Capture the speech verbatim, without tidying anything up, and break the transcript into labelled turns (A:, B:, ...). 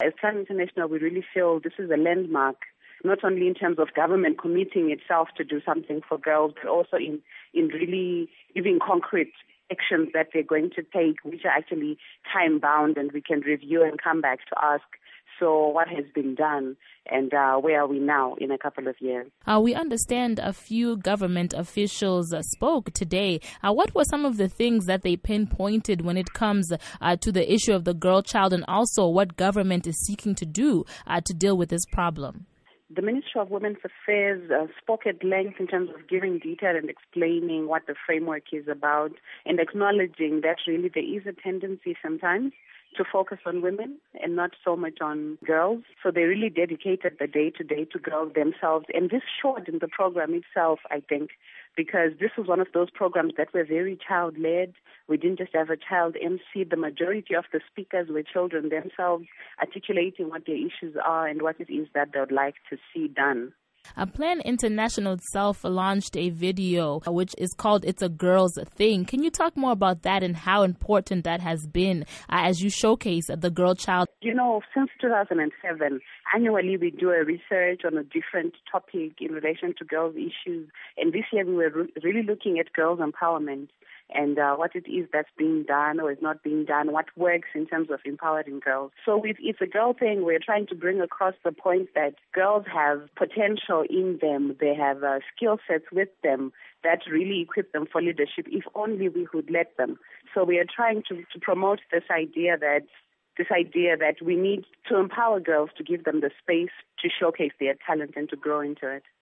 A: as Plan International, we really feel this is a landmark, not only in terms of government committing itself to do something for girls, but also in, in really giving concrete actions that they're going to take, which are actually time-bound, and we can review and come back to ask, so what has been done and uh, where are we now in a couple of years?
B: Uh, we understand a few government officials uh, spoke today. Uh, what were some of the things that they pinpointed when it comes uh, to the issue of the girl child, and also what government is seeking to do uh, to deal with this problem?
A: The Ministry of Women's Affairs uh, spoke at length in terms of giving detail and explaining what the framework is about, and acknowledging that really there is a tendency sometimes to focus on women and not so much on girls. So they really dedicated the day-to-day to girls themselves. And this showed in the program itself, I think, because this was one of those programs that were very child-led. We didn't just have a child M C. The majority of the speakers were children themselves, articulating what their issues are and what it is that they would like to see done.
B: Uh, Plan International itself launched a video uh, which is called It's a Girl's Thing. Can you talk more about that and how important that has been uh, as you showcase uh, the girl child?
A: You know, since two thousand seven, annually we do a research on a different topic in relation to girls' issues. And this year we were re- really looking at girls' empowerment and uh, what it is that's being done or is not being done, what works in terms of empowering girls. So with It's a Girl Thing, we're trying to bring across the point that girls have potential in them. They have uh, skill sets with them that really equip them for leadership, if only we would let them. So we are trying to, to promote this idea that this idea that we need to empower girls to give them the space to showcase their talent and to grow into it.